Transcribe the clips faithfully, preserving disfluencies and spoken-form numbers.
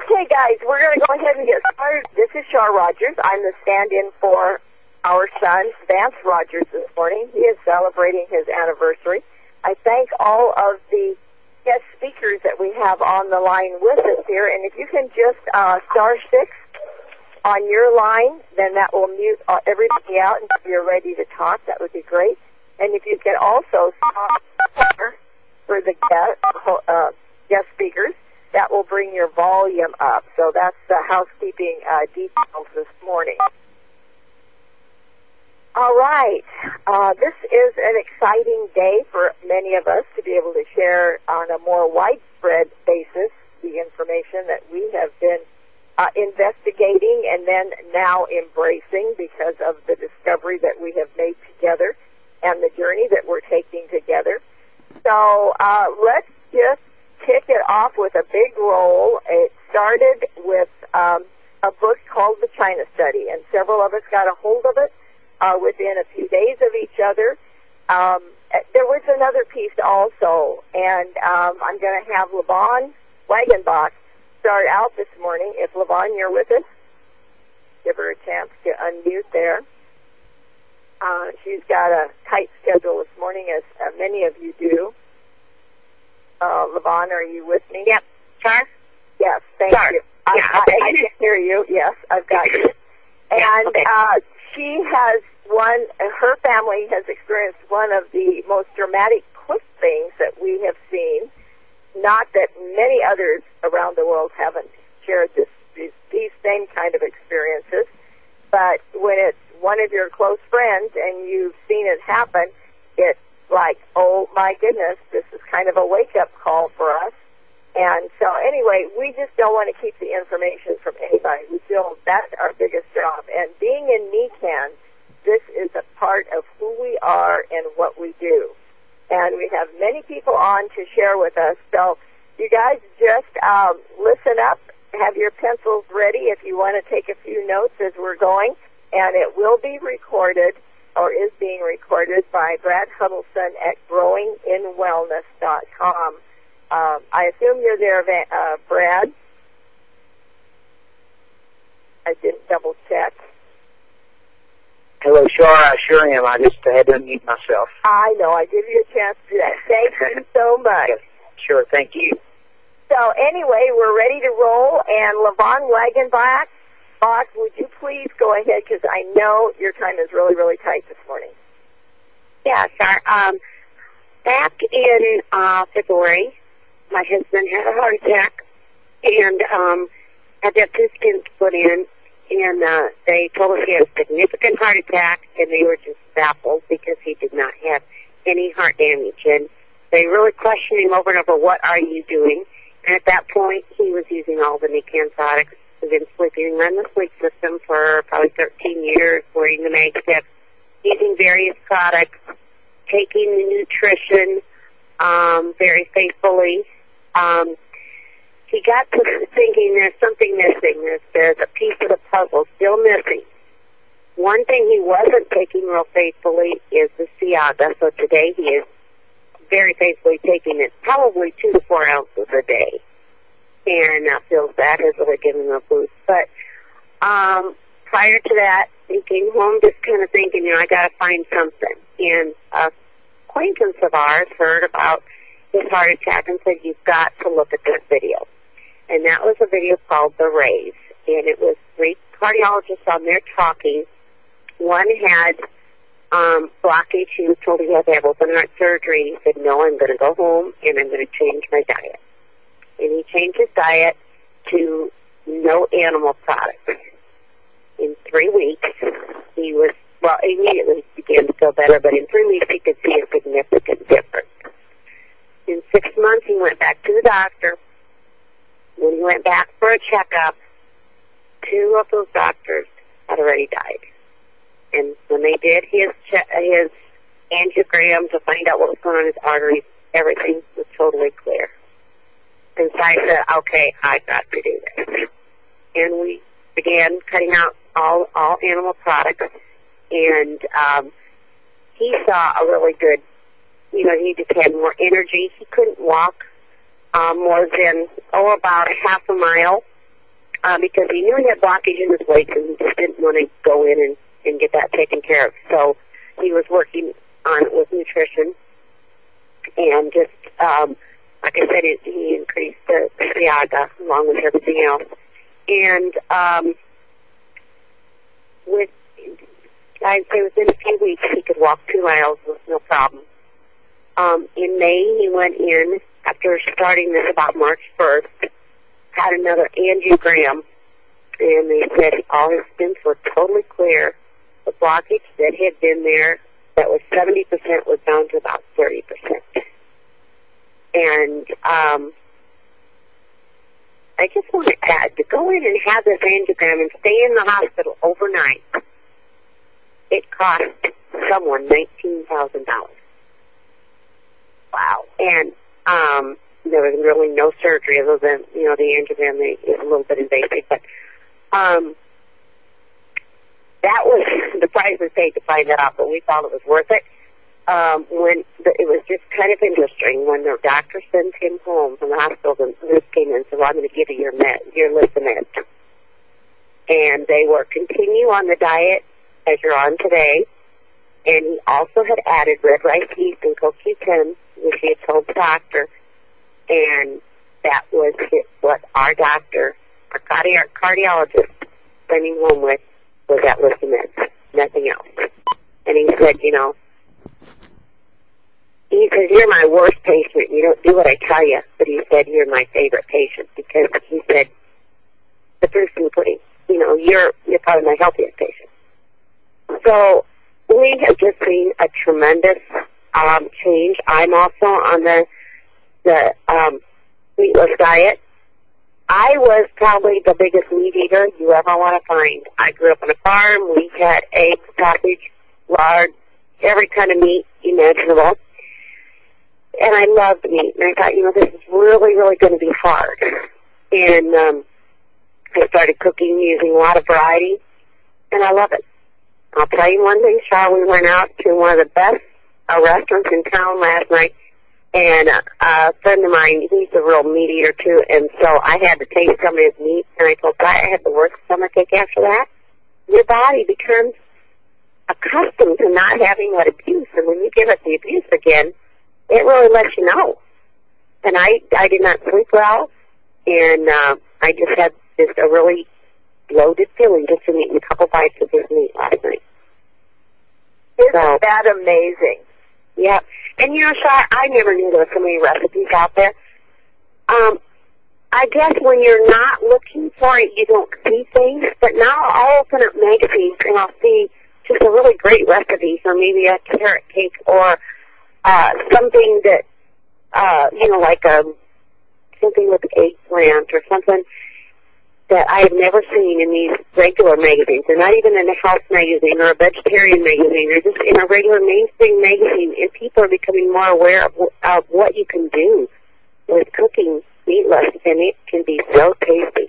Okay, guys, we're going to go ahead and get started. This is Char Rogers. I'm the stand-in for our son, Vance Rogers, this morning. He is celebrating his anniversary. I thank all of the guest speakers that we have on the line with us here, and if you can just uh, star six on your line, then that will mute uh, everybody out until you're ready to talk. That would be great. And if you could also star for the guest, uh, guest speakers, that will bring your volume up. So that's the housekeeping uh, details this morning. All right. Uh, this is an exciting day for many of us to be able to share on a more widespread basis the information that we have been uh, investigating and then now embracing because of the discovery that we have made together and the journey that we're taking together. So uh, let's just kick it off with a big roll. It started with um, a book called The China Study, and several of us got a hold of it uh, within a few days of each other. Um, there was another piece also, and um, I'm going to have LaVon Wagenbach start out this morning. If LaVon, you're with us, give her a chance to unmute there. Uh, she's got a tight schedule this morning, as uh, many of you do. Uh, LaVon, are you with me? Yep. Char? Yes, thank Char. you. I, Yeah, I, okay. I can hear you. Yes, I've got you. And Yeah, okay. uh, she has one, her family has experienced one of the most dramatic quick things that we have seen. Not that many others around the world haven't shared this, these, these same kind of experiences, but when it's one of your close friends and you've seen it happen, it's like, oh my goodness, this is kind of a wake-up call for us. And so anyway, we just don't want to keep the information from anybody. We feel that's our biggest job. And being in NECAN, this is a part of who we are and what we do. And we have many people on to share with us. So you guys just um, listen up, have your pencils ready if you want to take a few notes as we're going. And it will be recorded, or is being recorded, by Brad Huddleston at growing in wellness dot com. Um, I assume you're there, uh, Brad. I didn't double check. Hello, Char. I sure am. I just had to unmute myself. I know. I give you a chance to do that. Thank you so much. Yes, sure. Thank you. So anyway, we're ready to roll. And LaVon Wagenbach, Bach, would you please go ahead, because I know your time is really, really tight this morning. Yeah, Char. Um, back in uh, February, my husband had a heart attack and um, had to have two stents put in, and uh, they told us he had a significant heart attack, and they were just baffled because he did not have any heart damage. And they really questioned him over and over, what are you doing? And at that point, he was using all the NECAN products. We've been sleeping on the sleep system for probably thirteen years, wearing the mag stick, using various products, taking the nutrition um, very faithfully. Um, he got to thinking there's something missing. There's, there's a piece of the puzzle still missing. One thing he wasn't taking real faithfully is the Ciaga. So today he is very faithfully taking it, probably two to four ounces a day. And uh, feels that has really given him a boost. But um, prior to that, he came home just kind of thinking, you know, I got to find something. And a acquaintance of ours heard about his heart attack and said, you've got to look at this video. And that was a video called The Raise. And it was three cardiologists on there talking. One had um, blockage. He was told he had to have open heart surgery. He said, no, I'm going to go home and I'm going to change my diet. And he changed his diet to no animal products. In three weeks, he was, well, immediately began to feel better, but in three weeks he could see a significant difference. In six months, he went back to the doctor. When he went back for a checkup, two of those doctors had already died. And when they did his che- his angiogram to find out what was going on in his arteries, everything was totally clear. And so I said, okay, I've got to do this. And we began cutting out all all animal products. And um, he saw a really good, you know, he just had more energy. He couldn't walk um, more than, oh, about a half a mile uh, because he knew he had blockage in his legs and he just didn't want to go in and, and get that taken care of. So he was working on it with nutrition and just, um, like I said, it, he increased the Ciaga along with everything else. And um, with, I'd say within a few weeks, he could walk two miles with no problem. Um, in May, he went in, after starting this about March first, had another angiogram, and they said all his stents were totally clear. The blockage that had been there, that was seventy percent, was down to about thirty percent. And um, I just want to add, to go in and have this angiogram and stay in the hospital overnight, it cost someone nineteen thousand dollars. Wow. And um, there was really no surgery other than, you know, the angiogram is a little bit invasive. But um, that was the price we paid to find that out, but we thought it was worth it. Um, when the, it was just kind of interesting when the doctor sent him home from the hospital, the nurse came in and said, well, I'm going to give you your med, your list of meds. And they were continue on the diet as you're on today. And he also had added red rice yeast and Co Q ten, which he had told the doctor. And that was his, what our doctor, our cardi- cardiologist, sent him home with, was that list of meds, nothing else. And he said, you know, he says, you're my worst patient. You don't do what I tell you. But he said, you're my favorite patient because he said, the proof in the pudding. You know, you're, you're probably my healthiest patient. So we have just seen a tremendous um, change. I'm also on the, the um, meatless diet. I was probably the biggest meat eater you ever want to find. I grew up on a farm. We had eggs, sausage, lard, every kind of meat imaginable. And I loved meat. And I thought, you know, this is really, really going to be hard. And um, I started cooking using a lot of variety. And I love it. I'll tell you one thing, Char. We went out to one of the best uh, restaurants in town last night. And uh, a friend of mine, he's a real meat eater, too. And so I had to taste some of his meat. And I told Guy I had the worst stomachache after that. Your body becomes accustomed to not having that abuse. And when you give it the abuse again, it really lets you know. And I, I did not sleep well, and uh, I just had just a really bloated feeling just from eating a couple bites of this meat last night. Isn't so, that amazing? Yeah. And, you know, Shar, I never knew there were so many recipes out there. Um, I guess when you're not looking for it, you don't see things. But now I'll open up magazines, and I'll see just a really great recipe for maybe a carrot cake or Uh, something that, uh, you know, like um, something with eggplant or something that I have never seen in these regular magazines. They're not even in a health magazine or a vegetarian magazine. They're just in a regular mainstream magazine, and people are becoming more aware of, of what you can do with cooking meatless, and it can be so tasty.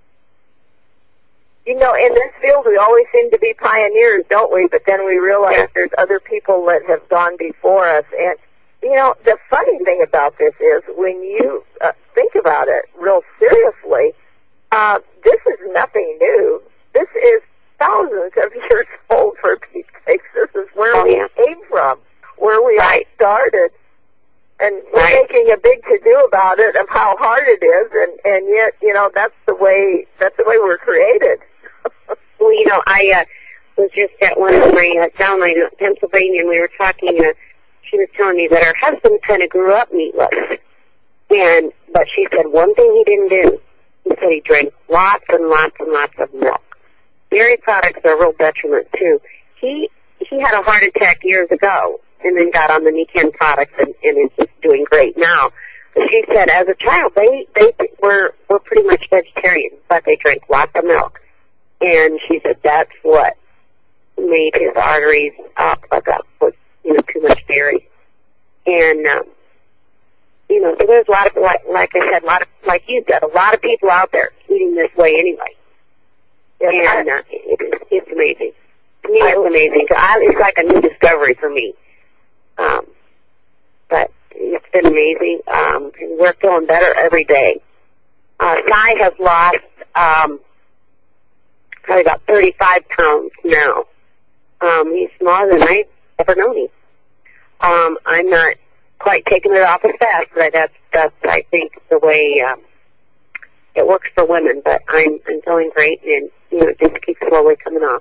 You know, in this field, we always seem to be pioneers, don't we? But then we realize yeah. there's other people that have gone before us. And, you know, the funny thing about this is when you uh, think about it real seriously, uh, this is nothing new. This is thousands of years old, for Pete's sakes. This is where oh, we yeah. came from, where we right. all started. And we're right. making a big to-do about it of how hard it is, and, and yet, you know, that's the way, that's the way we're created. Well, you know, I uh, was just at one of my uh, downline in Pennsylvania, and we were talking, uh, she was telling me that her husband kind of grew up meatless. And, but she said one thing he didn't do. He said he drank lots and lots and lots of milk. Dairy products are a real detriment, too. He, he had a heart attack years ago, and then got on the Nican products, and, and is just doing great now. But she said as a child, they, they were, were pretty much vegetarian, but they drank lots of milk. And she said that's what made his arteries uh, plug up with, you know, too much dairy. And, um, you know, so there's a lot of, like, like I said, a lot of, like you said, a lot of people out there eating this way anyway. Yeah, and uh, it, it's amazing. To me, it's amazing. I, it's like a new discovery for me. Um, but it's been amazing. Um, and we're feeling better every day. Uh, Sai has lost um, probably about thirty-five pounds now. Um, he's smaller than I've ever known him. Um, I'm not quite taking it off as fast, but that's, that's I think, the way um, it works for women. But I'm, I'm feeling great, and, you know, it just keeps slowly coming off.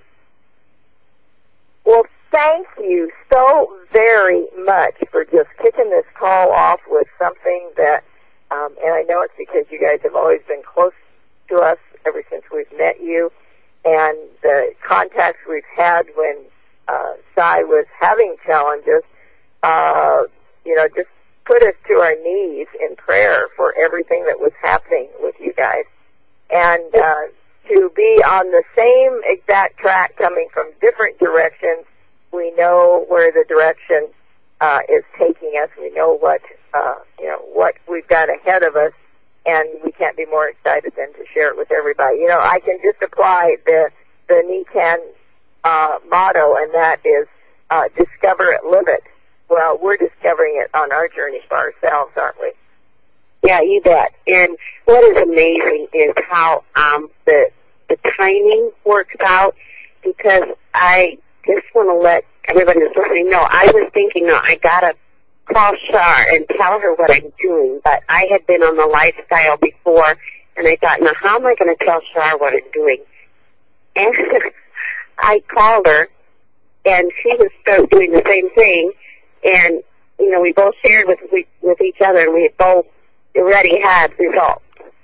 Well, thank you so very much for just kicking this call off with something that, um, and I know it's because you guys have always been close to us ever since we've met you, and the contacts we've had when uh, Cy was having challenges, uh, you know, just put us to our knees in prayer for everything that was happening with you guys. And uh, to be on the same exact track coming from different directions, we know where the direction uh, is taking us. We know what, uh, you know, what we've got ahead of us, and we can't be more excited than to share it with everybody. You know, I can just apply the the NECAN uh, motto, and that is uh, discover it, live it. Well, we're discovering it on our journey for ourselves, aren't we? Yeah, you bet. And what is amazing is how um, the the timing works out, because I just want to let everybody that's listening know, I was thinking, no, I got to call Char and tell her what I'm doing, but I had been on the lifestyle before, and I thought, now how am I going to tell Char what I'm doing? And I called her, and she was start doing the same thing, and, you know, we both shared with with each other, and we had both already had results.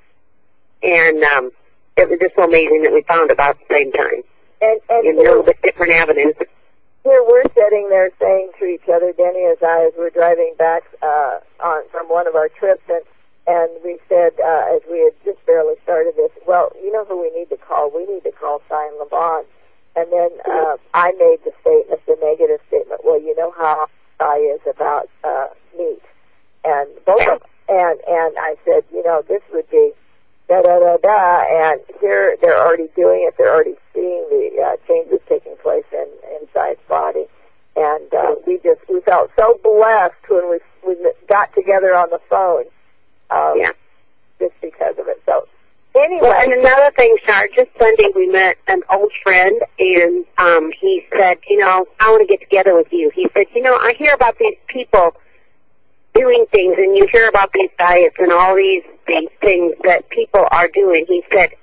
And um, it was just so amazing that we found about the same time, and, and in a little bit different avenues. Here we're sitting there saying to each other, Denny and I, as we're driving back uh, on from one of our trips, and, and we said, uh, as we had just barely started this, well, you know who we need to call? We need to call Cy and Levon. And then uh, I made the statement, the negative statement, well, you know how Cy is about uh, meat. And both of and and I said, you know, this would be da da da da, and here they're already doing it. They're already seeing the uh, changes taking place in inside body, and uh, we just we felt so blessed when we we got together on the phone. Um, yeah, just because of it. So anyway, well, and another thing, Char, just Sunday we met an old friend, and um, he said, you know, I want to get together with you. He said, you know, I hear about these people doing things, and you hear about these diets and all these, these things that people are doing. He said,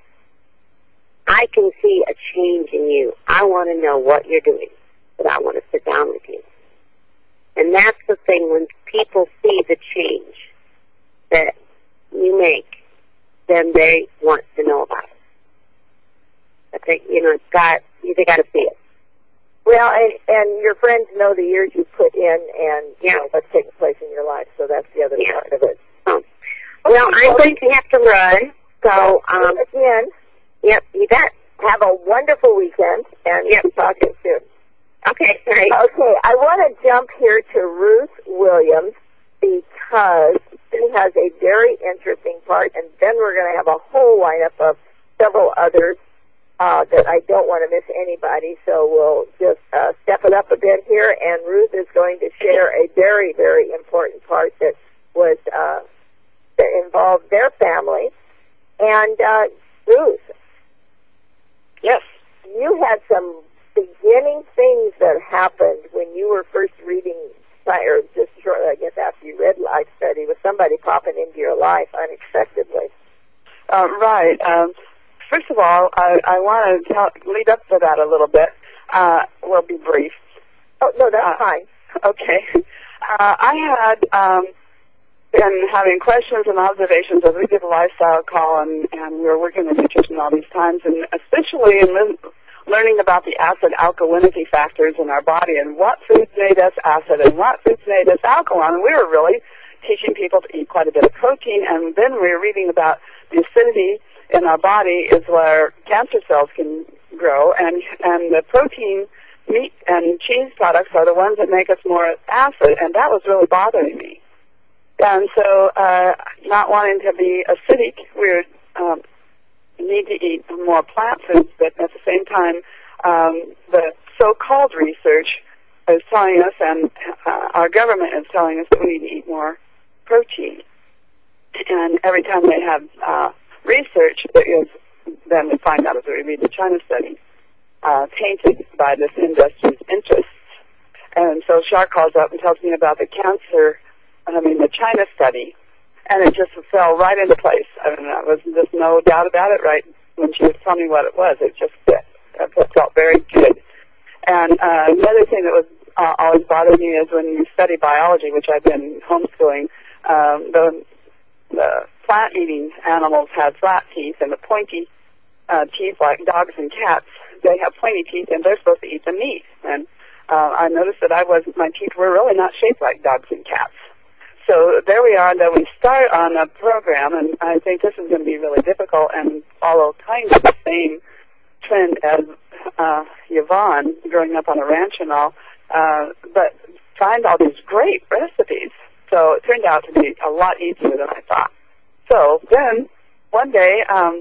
I can see a change in you. I want to know what you're doing, but I want to sit down with you. And that's the thing, when people see the change that you make, then they want to know about it. I think, you know, it's got, they got to see it. Well, and, and your friends know the years you put in and yeah. you know, what's taking place in your life, so that's the other yeah. part of it. Oh. Well, I'm going to have to run, so, um, again, yep, you bet. Have a wonderful weekend, and yep. we'll talk to you soon. Okay, all right. Okay, I want to jump here to Ruth Williams, because she has a very interesting part, and then we're going to have a whole lineup of several others Uh, that I don't want to miss anybody, so we'll just uh, step it up a bit here, and Ruth is going to share a very, very important part that was uh, that involved their family. And uh, Ruth, yes, you had some beginning things that happened when you were first reading, or just shortly, I guess, after you read Life Study, with somebody popping into your life unexpectedly. Uh, right. Um, First of all, I, I want to tell, lead up to that a little bit. Uh, we'll be brief. Oh, no, that's uh, fine. Okay. Uh, I had um, been having questions and observations as we did a lifestyle call, and, and we were working with nutrition all these times, and especially in le- learning about the acid alkalinity factors in our body and what foods made us acid and what foods made us alkaline. And we were really teaching people to eat quite a bit of protein, and then we were reading about the acidity in our body is where cancer cells can grow, and and the protein, meat, and cheese products are the ones that make us more acid, and that was really bothering me. And so, uh, not wanting to be acidic, we would, um, need to eat more plant foods, but at the same time, um, the so-called research is telling us, and uh, our government is telling us, that we need to eat more protein. And every time they have uh, research that is, then we find out as we read the China study, uh, tainted by this industry's interests. And so Shar calls up and tells me about the cancer, I mean the China study, and it just fell right into place. I mean, there was just no doubt about it, right? When she was telling me what it was, it just fit. It felt very good. And uh, another thing that was uh, always bothered me is when you study biology, which I've been homeschooling, um, the, the plant-eating animals had flat teeth, and the pointy uh, teeth, like dogs and cats, they have pointy teeth, and they're supposed to eat the meat. And uh, I noticed that I wasn't. My teeth were really not shaped like dogs and cats. So there we are, and then we start on a program, and I think this is going to be really difficult and follow kind of the same trend as uh, Yvonne, growing up on a ranch and all, uh, but find all these great recipes. So it turned out to be a lot easier than I thought. So then, one day, um,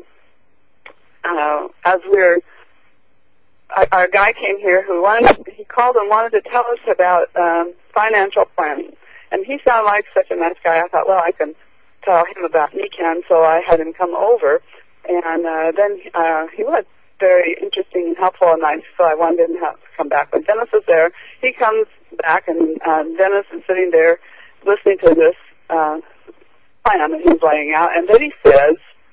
uh, as we we're, our, our guy came here who wanted, he called and wanted to tell us about um, financial planning. And he sounded like such a nice guy. I thought, well, I can tell him about Nikan, so I had him come over. And uh, then uh, he was very interesting and helpful and nice, so I wanted him to have to come back. But Dennis was there. He comes back, and uh, Dennis is sitting there listening to this uh, plan that he's laying out. And then he says,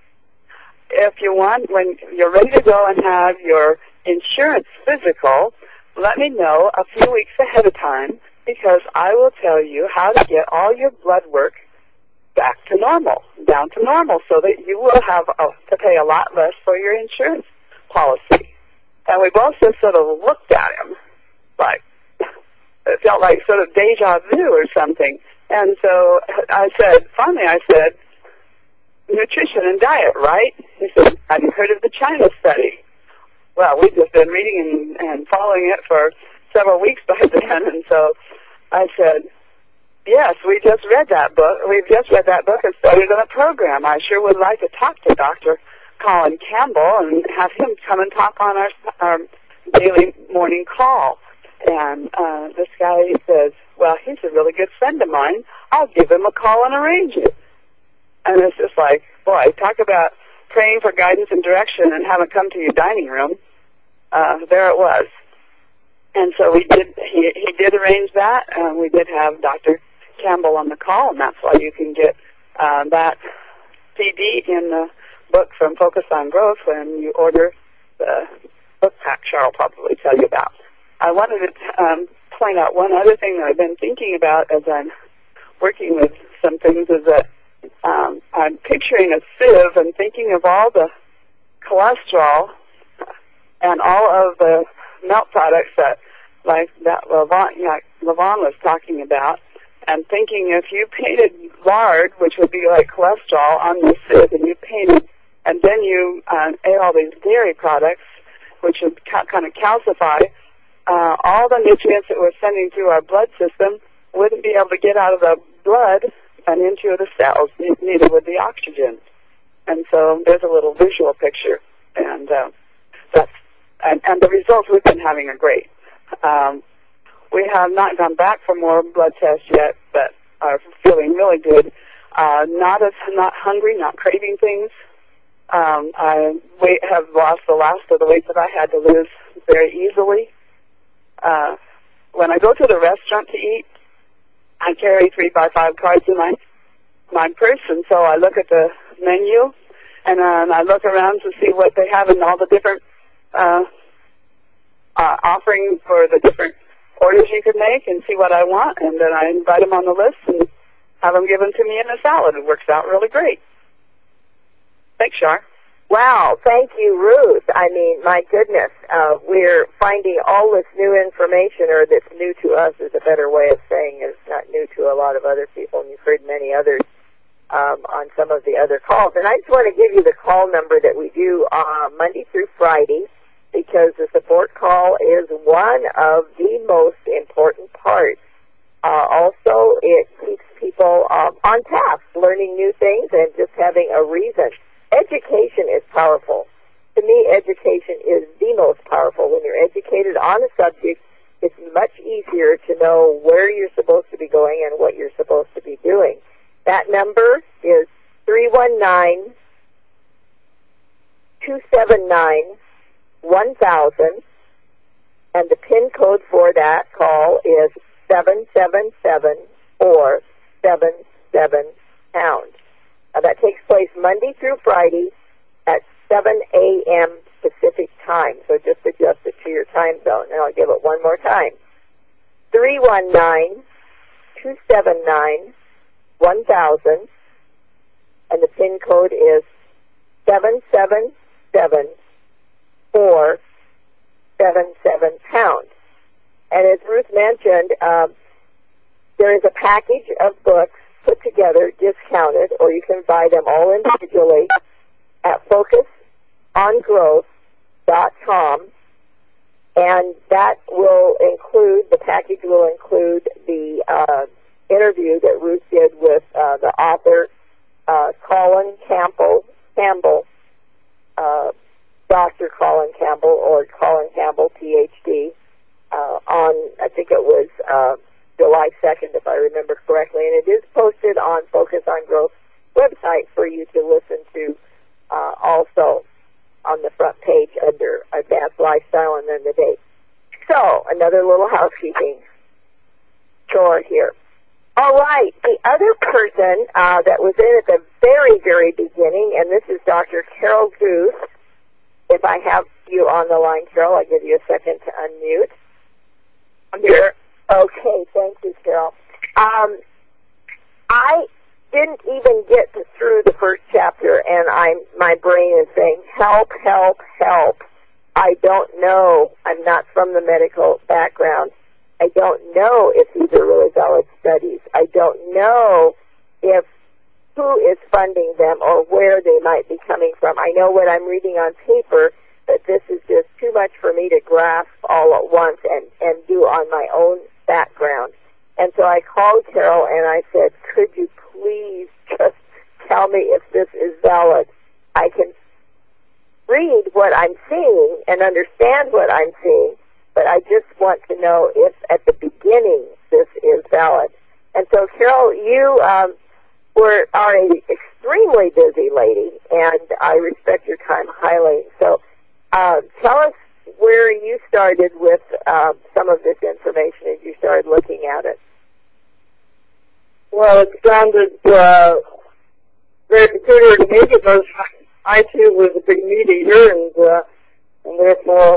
if you want, when you're ready to go and have your insurance physical, let me know a few weeks ahead of time, because I will tell you how to get all your blood work back to normal, down to normal, so that you will have a, to pay a lot less for your insurance policy. And we both just sort of looked at him like, it felt like sort of deja vu or something. And so I said, finally I said, nutrition and diet, right? He said, have you heard of the China study? Well, we've just been reading and, and following it for several weeks by then, and so I said, yes, we just read that book. We've just read that book and started on a program. I sure would like to talk to Doctor Colin Campbell and have him come and talk on our, our daily morning call. And uh, this guy says, well, he's a really good friend of mine. I'll give him a call and arrange it. And it's just like, boy, talk about praying for guidance and direction and have it come to your dining room. Uh, there it was. And so we did. He, he did arrange that. Uh, we did have Doctor Campbell on the call, and that's why you can get uh, that C D in the book from Focus on Growth when you order the book pack. Cheryl will probably tell you about. I wanted to um, point out one other thing that I've been thinking about as I'm working with some things is that um, I'm picturing a sieve and thinking of all the cholesterol and all of the milk products that, like that Levon, yeah, Levon was talking about, and thinking if you painted lard, which would be like cholesterol, on the sieve, and you painted, and then you uh, ate all these dairy products, which would ca- kind of calcify, uh, all the nutrients that we're sending through our blood system wouldn't be able to get out of the blood and into the cells, neither would the oxygen. And so there's a little visual picture, and uh, that's And, and the results we've been having are great. Um, we have not gone back for more blood tests yet, but are feeling really good. Uh, not as not hungry, not craving things. Um, I weight, have lost the last of the weight that I had to lose very easily. Uh, when I go to the restaurant to eat, I carry three by five cards in my my purse, and so I look at the menu, and, uh, and I look around to see what they have in all the different Uh, uh, offering for the different orders you could make and see what I want, and then I invite them on the list and have them given to me in a salad. It works out really great. Thanks, Shar. Wow, thank you, Ruth. I mean, my goodness, uh, we're finding all this new information, or that's new to us is a better way of saying it. It's not new to a lot of other people, and you've heard many others um, on some of the other calls. And I just want to give you the call number that we do uh, Monday through Friday, because the support call is one of the most important parts. Uh, also, it keeps people um, on task, learning new things and just having a reason. Education is powerful. To me, education is the most powerful. When you're educated on a subject, it's much easier to know where you're supposed to be going and what you're supposed to be doing. That number is three one nine, two seven nine, one thousand, and the PIN code for that call is seven seven seven four seven seven pound. Now, that takes place Monday through Friday at seven a.m. Pacific time, so just adjust it to your time zone, and I'll give it one more time. three one nine, two seven nine, one thousand, and the PIN code is seven seven seven four seven seven pound. And as Ruth mentioned, um, there is a package of books put together, discounted, or you can buy them all individually at focus on growth dot com, and that will include, the package will include the uh, interview that Ruth did with uh, the author, uh, Colin Campbell, Campbell, uh, Doctor Colin Campbell, or Colin Campbell, P H D, uh, on, I think it was uh, July second, if I remember correctly, and it is posted on Focus on Growth website for you to listen to uh, also on the front page under Advanced Lifestyle and then the date. So, another little housekeeping chore here. All right, the other person uh, that was in at the very, very beginning, and this is Doctor Carol Guth. If I have you on the line, Carol, I'll give you a second to unmute. I'm here. Okay, thank you, Carol. Um, I didn't even get to through the first chapter, and I'm my brain is saying, help, help, help. I don't know. I'm not from the medical background. I don't know if these are really valid studies. I don't know if who is funding them or where they might be coming from. I know what I'm reading on paper, but this is just too much for me to grasp all at once and, and do on my own background. And so I called Carol and I said, could you please just tell me if this is valid? I can read what I'm seeing and understand what I'm seeing, but I just want to know if at the beginning this is valid. And so, Carol, you um, were are an extremely busy lady, and I respect your time highly. So uh, tell us where you started with uh, some of this information as you started looking at it. Well, it sounded uh, very peculiar to me because I too was a big meat eater, and uh, and therefore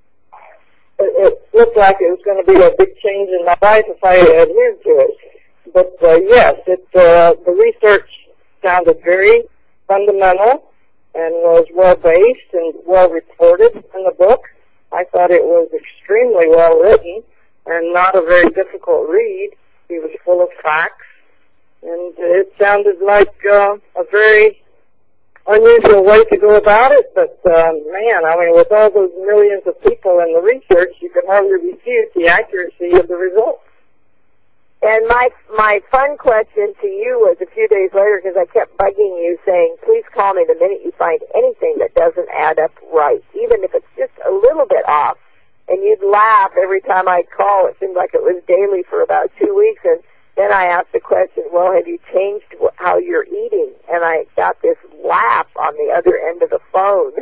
it, it looked like it was going to be a big change in my life if I adhered to it. But uh, yes, it uh, the research sounded very fundamental and was well based and well reported in the book. I thought it was extremely well written and not a very difficult read. It was full of facts, and it sounded like uh, a very unusual way to go about it. But uh, man, I mean, with all those millions of people in the research, you could hardly refute the accuracy of the results. And my my fun question to you was a few days later, because I kept bugging you saying, please call me the minute you find anything that doesn't add up right, even if it's just a little bit off. And you'd laugh every time I'd call. It seemed like it was daily for about two weeks. And then I asked the question, well, have you changed how you're eating? And I got this laugh on the other end of the phone.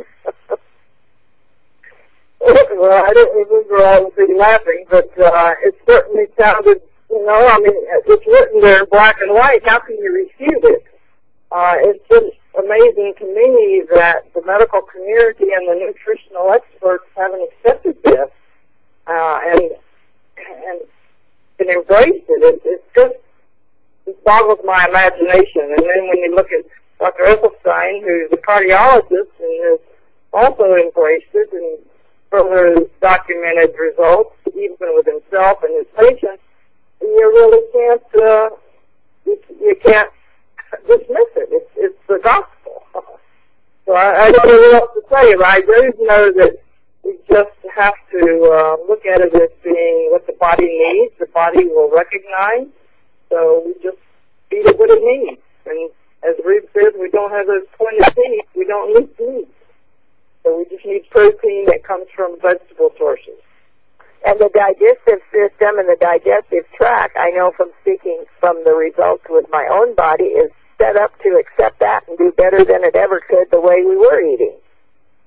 Well, I don't remember all of the laughing, but uh, it certainly sounded, you know, I mean, it's written there in black and white. How can you refute it? Uh, it's just amazing to me that the medical community and the nutritional experts haven't accepted this uh, and and and embraced it. it. It's just, it boggles my imagination. And then when you look at Doctor Esselstyn, who's a cardiologist and has also embraced it and further documented results, even with himself and his patients, you really can't, uh, you, you can't dismiss it. It's, it's the gospel. So I, I don't know what else to say. I do know that we just have to uh, look at it as being what the body needs. The body will recognize. So we just feed it what it needs. And as Ruth says, we don't have those pointed teeth. We don't need meat. So we just need protein that comes from vegetable sources. And the digestive system and the digestive tract, I know from speaking from the results with my own body, is set up to accept that and do better than it ever could the way we were eating.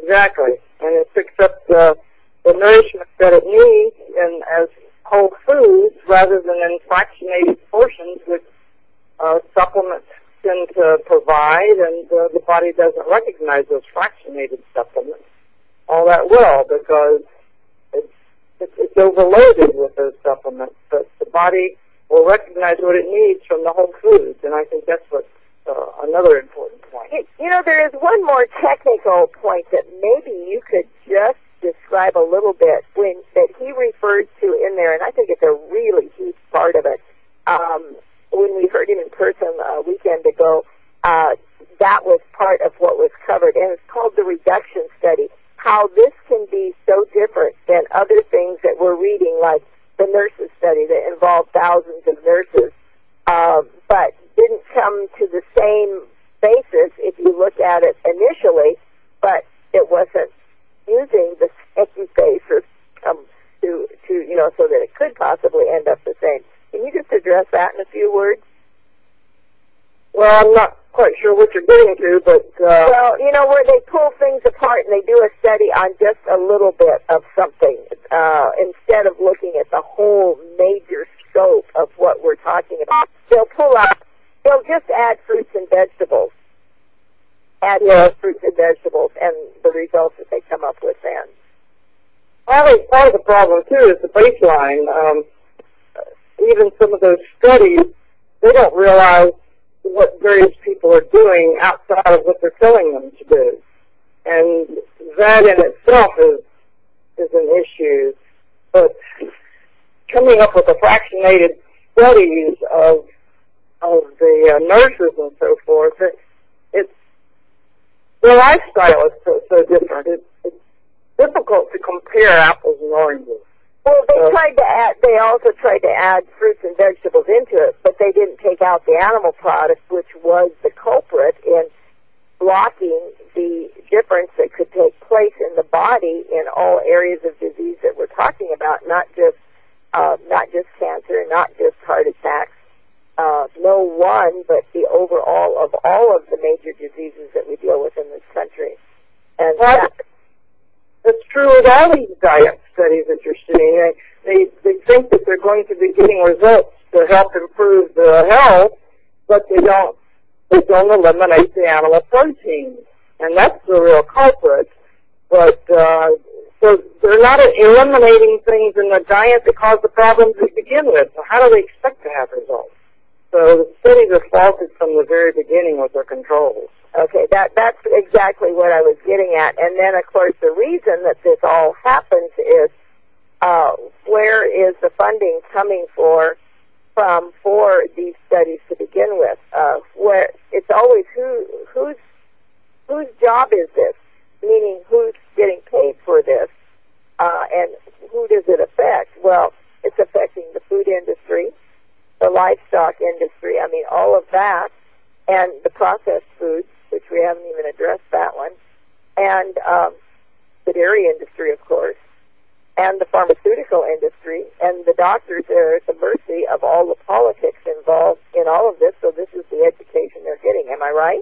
exactly. And it picks up the, the nourishment that it needs in as whole foods rather than in fractionated portions, which uh, supplements tend to provide, and uh, the body doesn't recognize those fractionated supplements all that well because it's, it's, it's overloaded with those supplements. But the body will recognize what it needs from the whole foods, and I think that's what uh, another important point. You know, there is one more technical point that maybe you could just describe a little bit when that he refers to in there, and I think it's a really huge part of it. Um, when we heard him in person a weekend ago, uh, that was part of what was covered, and it's called the reduction study. How this can be so different than other things that we're reading, like the nurses study that involved thousands of nurses, uh, but didn't come to the same basis if you look at it initially, but it wasn't using the same basis um, to, to, you know, so that it could possibly end up the same. Can you just address that in a few words? Well, I'm not quite sure what you're getting to, but... Uh, well, you know, where they pull things apart and they do a study on just a little bit of something, uh, instead of looking at the whole major scope of what we're talking about. They'll pull out, they'll just add fruits and vegetables, add yeah. fruits and vegetables, and the results that they come up with then. I think part of the problem, too, is the baseline. Um, even some of those studies, they don't realize what various people are doing outside of what they're telling them to do. And that in itself is is an issue. But coming up with the fractionated studies of of the uh, nurses and so forth, it, it's their lifestyle is so, so different. It, it's difficult to compare apples and oranges. Well, they So, tried to add, they also tried to add fruits and vegetables into it, but they didn't take out the animal product, which was the culprit in blocking the difference that could take place in the body in all areas of disease that we're talking about, not just uh, not just cancer, not just heart attacks, uh, no one, but the overall of all of the major diseases that we deal with in this country. And well, that, it's true with all these diet studies that you're seeing. They, they, they think that they're going to be getting results to help improve the health, but they don't, they don't eliminate the animal protein. And that's the real culprit. But, uh, so they're not eliminating things in the diet that cause the problems to begin with. So how do they expect to have results? So the studies are faulted from the very beginning with their controls. Okay, that that's exactly what I was getting at. And then, of course, the reason that this all happens is uh, where is the funding coming for from for these studies to begin with? Uh, where it's always who whose whose job is this? Meaning, who's getting paid for this, uh, and who does it affect? Well, it's affecting the food industry, the livestock industry. I mean, all of that, and the processed foods, which we haven't even addressed that one, and um, the dairy industry, of course, and the pharmaceutical industry, and the doctors are at the mercy of all the politics involved in all of this, so this is the education they're getting. Am I right?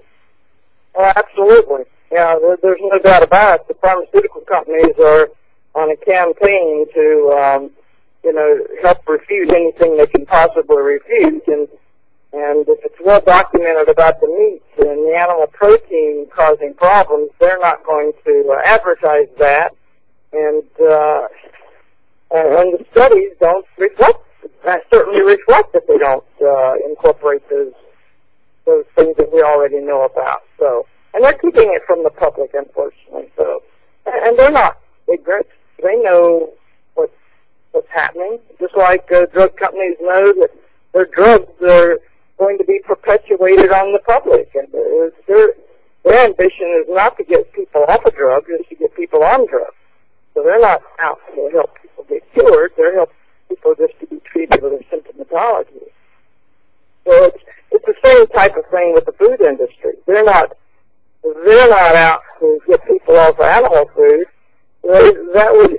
Oh, absolutely. Yeah, there, there's no doubt about it. The pharmaceutical companies are on a campaign to, um, you know, help refute anything they can possibly refute, and And if it's well documented about the meat and the animal protein causing problems, they're not going to uh, advertise that. And, uh, and the studies don't reflect, that certainly reflect that they don't uh, incorporate those those things that we already know about. So, and they're keeping it from the public, unfortunately. So, and they're not ignorant. They know what's what's happening. Just like uh, drug companies know that their drugs are going to be perpetuated on the public, and their their ambition is not to get people off of drugs, it's to get people on drugs. So they're not out to help people get cured; they're helping people just to be treated with their symptomatology. So it's it's the same type of thing with the food industry. They're not they're not out to get people off of animal food. They, that would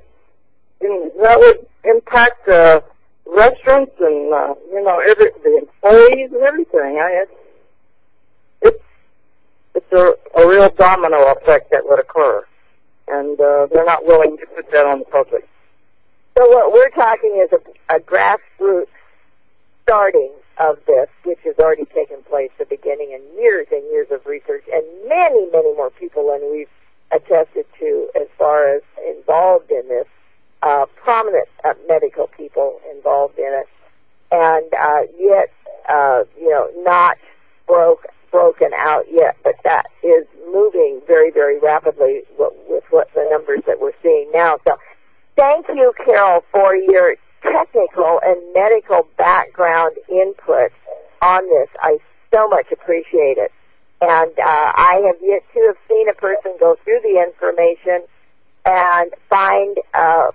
that would impact uh, restaurants and uh, you know every the employees and everything. I, it's it's it's a, a real domino effect that would occur. and uh, they're not willing to put that on the public. So what we're talking is a, a grassroots starting of this, which has already taken place, the beginning, and years and years of research, and many, many more people than we've attested to as far as involved in this, uh, prominent uh, medical people involved in it, and uh, yet, uh, you know, not broke, broken out yet, but that is moving very, very rapidly with, with what the numbers that we're seeing now. So thank you, Carol, for your technical and medical background input on this. I so much appreciate it. And uh, I have yet to have seen a person go through the information and find uh,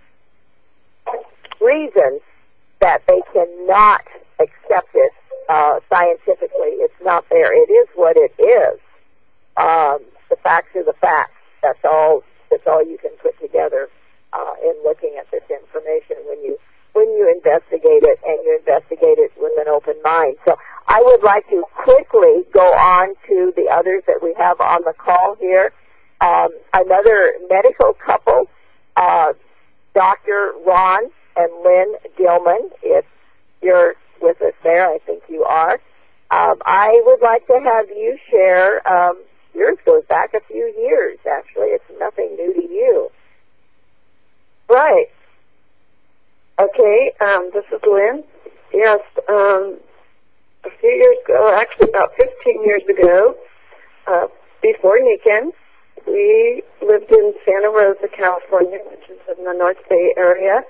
reasons that they cannot accept it uh, scientifically. It's not there. It is what it is. Um, the facts are the facts. That's all. That's all you can put together uh, in looking at this information when you when you investigate it, and you investigate it with an open mind. So I would like to quickly go on to the others that we have on the call here. Um, another medical couple, uh, Doctor Ron and Lynn Gilman. If you're with us there, I think you are. Um, I would like to have you share. Um, yours goes back a few years, actually. It's nothing new to you. Right. Okay, um, this is Lynn. Yes, um, a few years ago, actually about fifteen years ago, uh, before Niken, we lived in Santa Rosa, California, which is in the North Bay area,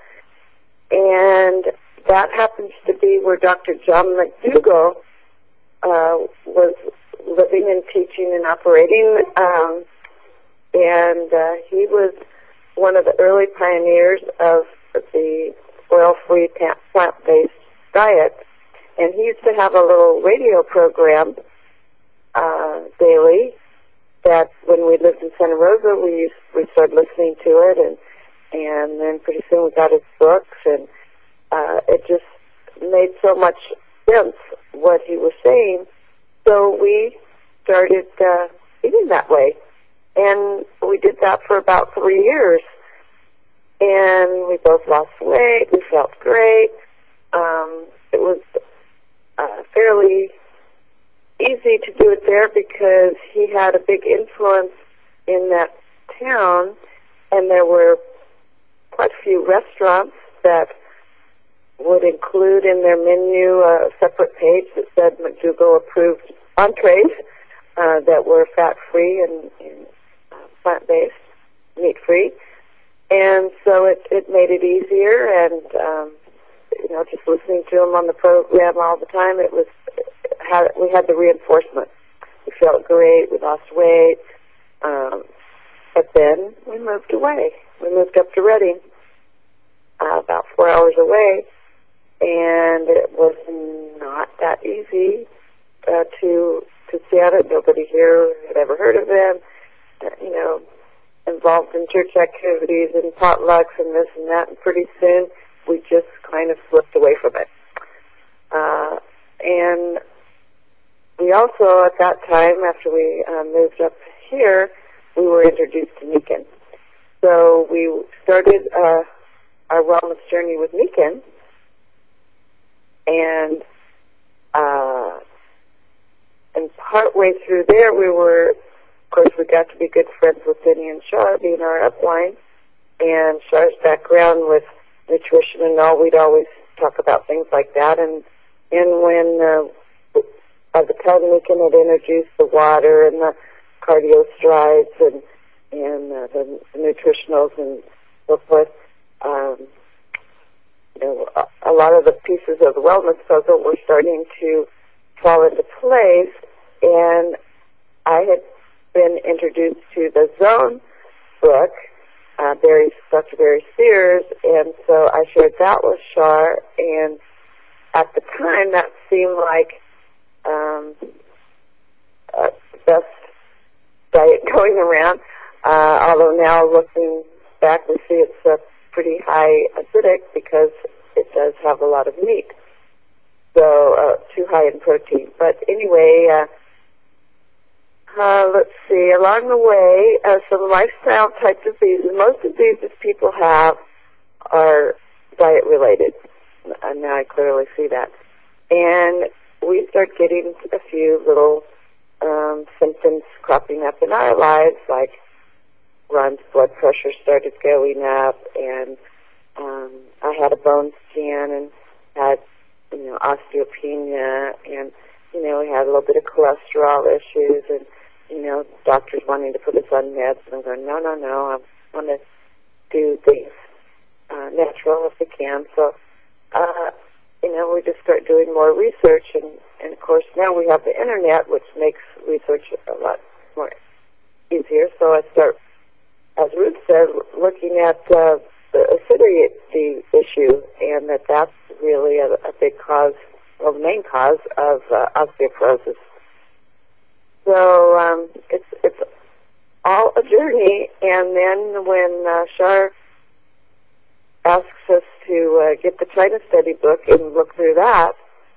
and that happens to be where Doctor John McDougall uh, was living and teaching and operating, um, and uh, he was one of the early pioneers of the oil-free plant-based diet, and he used to have a little radio program uh, daily that when we lived in Santa Rosa, we used, we started listening to it, and and then pretty soon we got his books, and uh, it just made so much sense what he was saying, so we started uh, eating that way, and we did that for about three years. And we both lost weight. We felt great. Um, it was uh, fairly easy to do it there because he had a big influence in that town, and there were quite a few restaurants that would include in their menu a separate page that said McDougall approved entrees uh, that were fat-free and, and uh, plant-based, meat-free. And so it, it made it easier, and, um, you know, just listening to him on the program all the time, it was, had, we had the reinforcement. We felt great, we lost weight, um, but then we moved away. We moved up to Redding, uh, about four hours away, and it was not that easy uh, to, to see out it. Nobody here had ever heard of him, uh, you know, involved in church activities and potlucks and this and that, and pretty soon we just kind of slipped away from it. Uh, and we also, at that time, after we uh, moved up here, we were introduced to Niken. So we started uh, our wellness journey with Niken, and uh, and partway through there we were, of course, we got to be good friends with Denny and Shar, being our upline, and Shar's background with nutrition and all, we'd always talk about things like that. And and when uh, by the time Niken had introduced the water and the cardio strides and and uh, the, the nutritionals and so forth, um, you know, a, a lot of the pieces of the wellness puzzle were starting to fall into place, and I had been introduced to the Zone book, uh, Barry, Doctor Barry Sears, and so I shared that with Shar, and at the time that seemed like um, uh, the best diet going around, uh, although now looking back we see it's uh, pretty high acidic because it does have a lot of meat, so uh, too high in protein. But anyway, uh, Uh, let's see, along the way, uh, some lifestyle type diseases. Most of these people have are diet related. And now I clearly see that. And we start getting a few little um, symptoms cropping up in our lives, like Ron's blood pressure started going up, and um, I had a bone scan and had, you know, osteopenia, and, you know, we had a little bit of cholesterol issues, and, you know, doctors wanting to put us on meds, and I'm going, no, no, no, I want to do things uh, natural if we can. So, uh, you know, we just start doing more research, and, and of course now we have the internet, which makes research a lot more easier. So I start, as Ruth said, looking at uh, the acidity issue, and that that's really a, a big cause, well, the main cause of uh, osteoporosis. So um, it's it's all a journey, and then when uh, Shar asks us to uh, get the China Study book and look through that,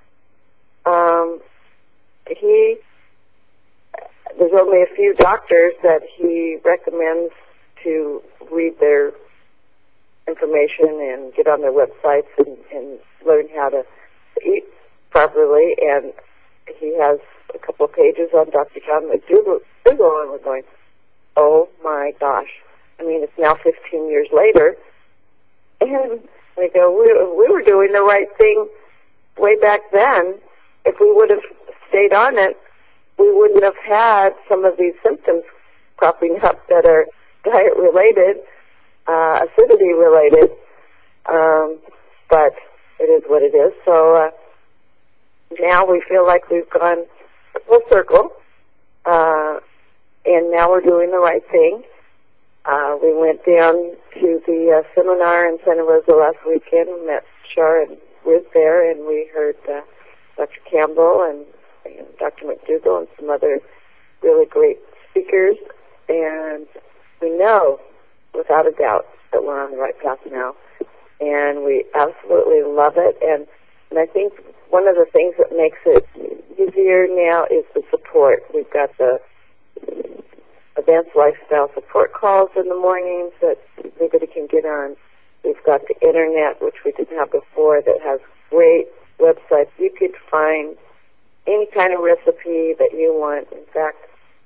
um, he there's only a few doctors that he recommends to read their information and get on their websites and, and learn how to eat properly, and he has a couple of pages on Doctor John McDougall, and we're going, oh my gosh. I mean, it's now fifteen years later, and we go, we, we were doing the right thing way back then. If we would have stayed on it, we wouldn't have had some of these symptoms cropping up that are diet-related, uh, acidity-related, um, but it is what it is. So uh, now we feel like we've gone full circle, uh, and now we're doing the right thing. Uh, we went down to the uh, seminar in Santa Rosa last weekend. We met Shar and Ruth there, and we heard uh, Doctor Campbell and, and Doctor McDougall and some other really great speakers, and we know, without a doubt, that we're on the right path now, and we absolutely love it. And, and I think one of the things that makes it easier now is the support. We've got the advanced lifestyle support calls in the mornings that anybody can get on. We've got the internet, which we didn't have before, that has great websites. You could find any kind of recipe that you want. In fact,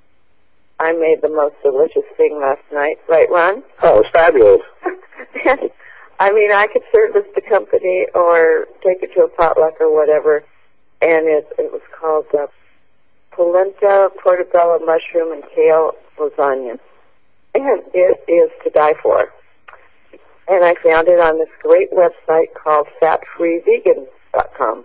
I made the most delicious thing last night. Right, Ron? Oh, it was fabulous. I mean, I could service the company or take it to a potluck or whatever, and it, it was called uh, polenta, portobello mushroom, and kale lasagna. And it is to die for. And I found it on this great website called fat free vegan dot com.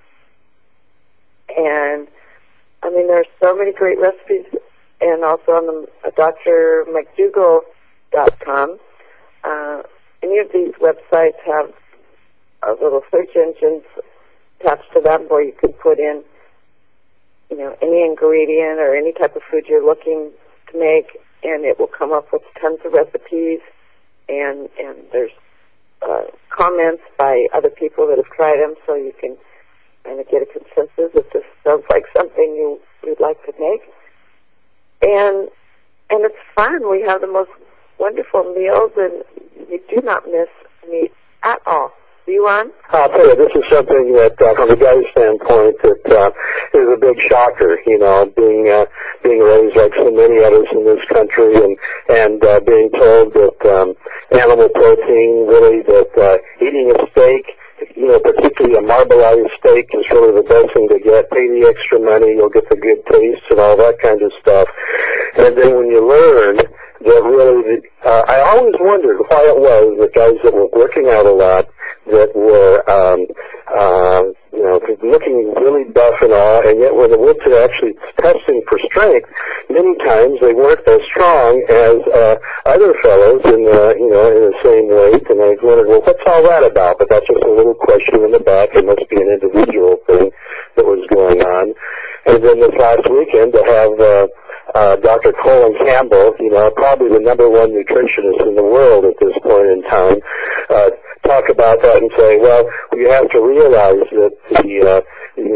And, I mean, there's so many great recipes, and also on the uh, Dr McDougall dot com. Uh, any of these websites have uh, little search engines attached to them where you can put in, you know, any ingredient or any type of food you're looking to make, and it will come up with tons of recipes, and and there's uh, comments by other people that have tried them, so you can kind of get a consensus if this sounds like something you you'd like to make. And and it's fun. We have the most wonderful meals, and you do not miss meat at all. Do you, Ron? I'll tell you, this is something that, uh, from a guy's standpoint, that uh, is a big shocker. You know, being uh, being raised like so many others in this country, and and uh, being told that um, animal protein, really, that uh, eating a steak, you know, particularly a marbleized steak, is really the best thing to get. Pay the extra money, you'll get the good taste and all that kind of stuff. And then when you learn that really, uh, I always wondered why it was that guys that were working out a lot, that were, um, uh, you know, looking really buff and all, and yet when it went to actually testing for strength, many times they weren't as strong as uh, other fellows in the, you know, in the same weight. And I wondered, well, what's all that about? But that's just a little question in the back. It must be an individual thing that was going on. And then this last weekend to have uh, uh, Doctor Colin Campbell, you know, probably the number one nutritionist in the world at this point in time, uh, talk about that and say, well, you have to realize that the, uh, you know,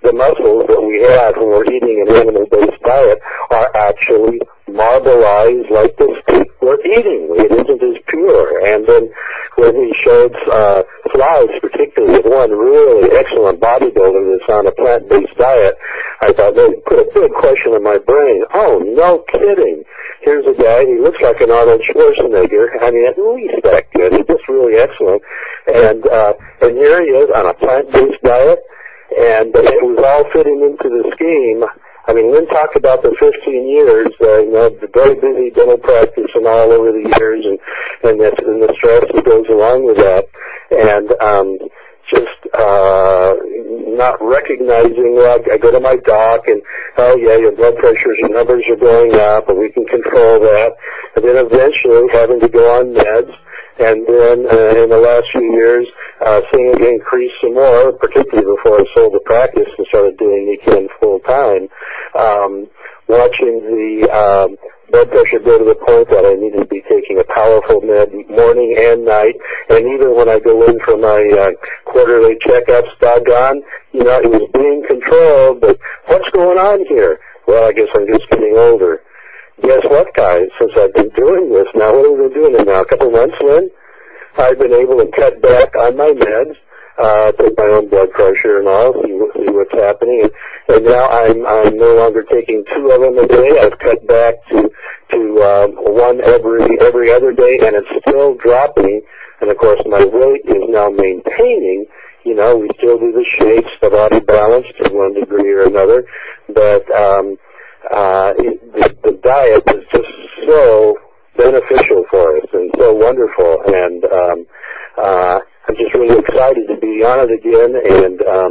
the muscles that we have when we're eating an animal-based diet are actually marbleized like the steak we're eating. It isn't as pure. And then when he showed uh, slides, particularly with one really excellent bodybuilder that's on a plant-based diet, I thought that put a big question in my brain. Oh, no kidding. Here's a guy, he looks like an Arnold Schwarzenegger. I mean, at least that good. He's just really excellent. And, uh, and here he is on a plant-based diet, and it was all fitting into the scheme. I mean, Lynn talked about the fifteen years, uh, you know, the very busy dental practice and all over the years, and and, this, and the stress that goes along with that, and um, just uh, not recognizing. Well, I go to my doc, and oh yeah, your blood pressures, your numbers are going up, and we can control that, and then eventually having to go on meds. And then uh, in the last few years, uh, seeing it increase some more, particularly before I sold the practice and started doing Nikken full time, um, watching the um, blood pressure go to the point that I needed to be taking a powerful med morning and night. And even when I go in for my uh, quarterly checkups, doggone, you know, it was being controlled. But what's going on here? Well, I guess I'm just getting older. Guess what, guys? Since I've been doing this now, what have we been doing it now? A couple months, Lynn? I've been able to cut back on my meds, uh, take my own blood pressure and all, see, see what's happening. And, and now I'm I'm no longer taking two of them a day. I've cut back to to um, one every every other day, and it's still dropping. And of course, my weight is now maintaining. You know, we still do the shakes, the body balance to one degree or another, but um, Uh, it, the, the diet is just so beneficial for us and so wonderful, and um, uh, I'm just really excited to be on it again and um,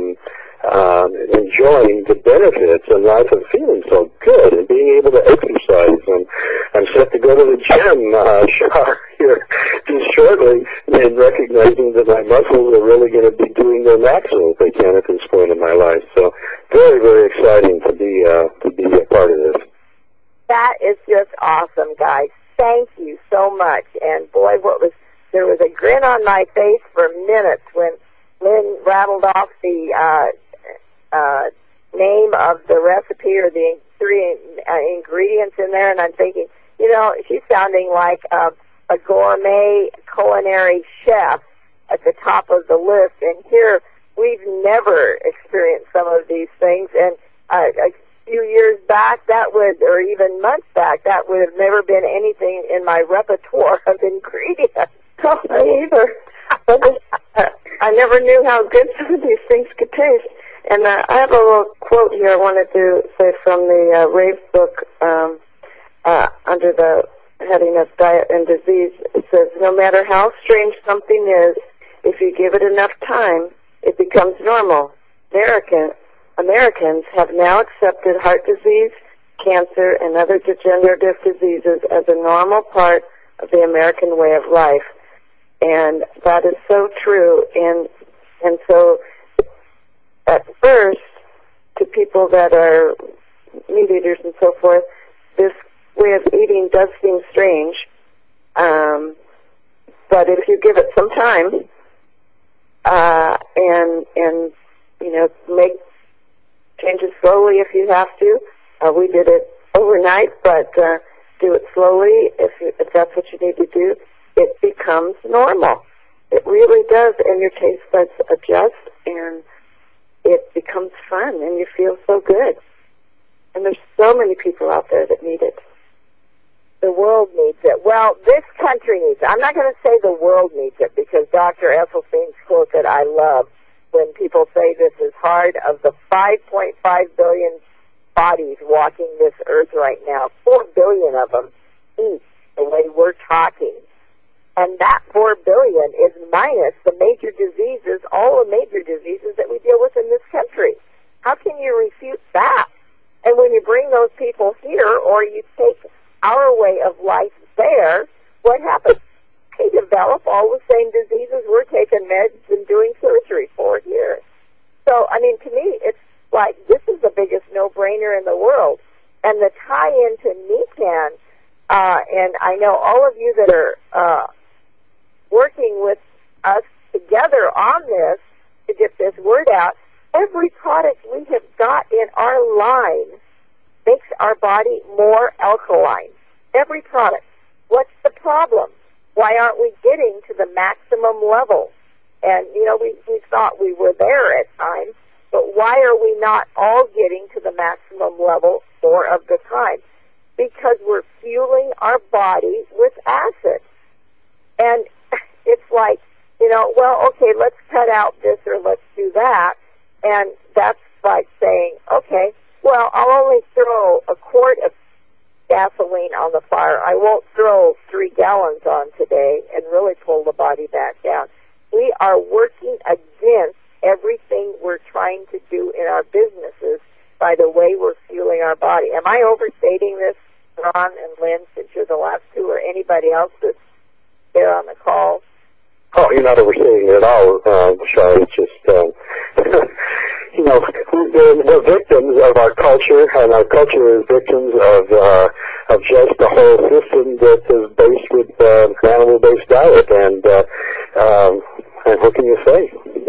um, enjoying the benefits and life and feeling so good and being able to exercise. And I'm set to go to the gym, uh, Shar, here just shortly, and recognizing that my muscles are really going to be doing their maximum if they can at this point in my life. So very, very exciting to be uh, to be a part of this. That is just awesome, guys. Thank you so much. And boy, what was there was a grin on my face for minutes when Lynn rattled off the uh, uh, name of the recipe or the three uh, ingredients in there, and I'm thinking, you know, she's sounding like a, a gourmet culinary chef at the top of the list. And here, we've never experienced some of these things, and uh, a few years back, that would, or even months back, that would have never been anything in my repertoire of ingredients. Oh, me either. I, just, uh, I never knew how good some of these things could taste. And uh, I have a little quote here I wanted to say from the uh, Raves book um, uh, under the heading of Diet and Disease. It says, no matter how strange something is, if you give it enough time, it becomes normal. American, Americans have now accepted heart disease, cancer, and other degenerative diseases as a normal part of the American way of life. And that is so true. And, and so at first, to people that are meat eaters and so forth, this way of eating does seem strange. Um, but if you give it some time, uh, and, and, you know, make changes slowly if you have to. Uh, we did it overnight, but, uh, do it slowly if, you, if that's what you need to do. It becomes normal. It really does, and your taste buds adjust, and it becomes fun, and you feel so good. And there's so many people out there that need it. The world needs it. Well, this country needs it. I'm not going to say the world needs it, because Doctor Esselstyn's quote that I love when people say this is hard, of the five point five billion bodies walking this earth right now, four billion of them eat the way we're talking. And that four billion is minus the major diseases, all the major diseases that we deal with in this country. How can you refute that? And when you bring those people here, or you take our way of life there, what happens? They develop all the same diseases we're taking meds and doing surgery for here. So, I mean, to me, it's like this is the biggest no-brainer in the world. And the tie-in to Nikken, uh, and I know all of you that are uh, working with us together on this to get this word out, every product we have got in our line makes our body more alkaline. Every product. What's the problem? Why aren't we getting to the maximum level? And, you know, we, we thought we were there at times, but why are we not all getting to the maximum level more of the time? Because we're fueling our body with acid. And it's like, you know, well, okay, let's cut out this or let's do that. And that's like saying, okay, well, I'll only throw a quart of gasoline on the fire. I won't throw three gallons on today and really pull the body back down. We are working against everything we're trying to do in our businesses by the way we're fueling our body. Am I overstating this, Ron and Lynn, since you're the last two, or anybody else that's there on the call? Oh, you're not overstating it at all, uh, Shar. It's just, um, you know, we're, we're victims of our culture, and our culture is victims of uh, of just the whole system that is based with uh, animal-based diet. And, uh, um, and what can you say?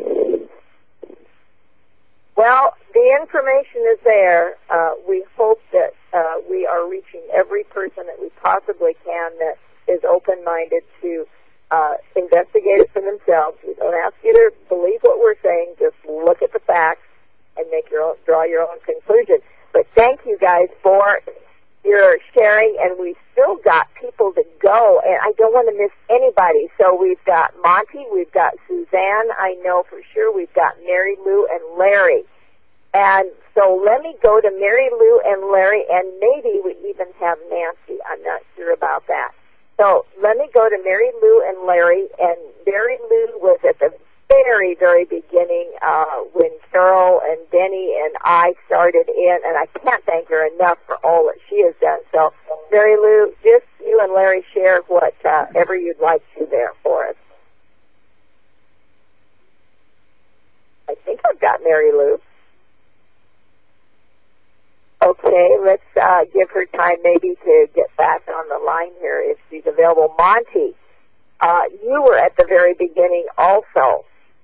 Well, the information is there. Uh, we hope that uh, we are reaching every person that we possibly can that is open-minded to uh, investigate it for themselves. We don't ask you to believe what we're saying. Just look at the facts and make your own, draw your own conclusion. But thank you guys for your sharing, and we've still got people to go, and I don't want to miss anybody. So we've got Monty, we've got Suzanne, I know for sure, we've got Mary Lou and Larry. And so let me go to Mary Lou and Larry, and maybe we even have Nancy. I'm not sure about that. So let me go to Mary Lou and Larry, and Mary Lou was at the very, very beginning uh, when Carol and Denny and I started in, and I can't thank her enough for all that she has done. So, Mary Lou, just you and Larry share whatever uh, you'd like to there for us. I think I've got Mary Lou. Okay, let's uh, give her time maybe to get back on the line here if she's available. Monty, uh, you were at the very beginning also.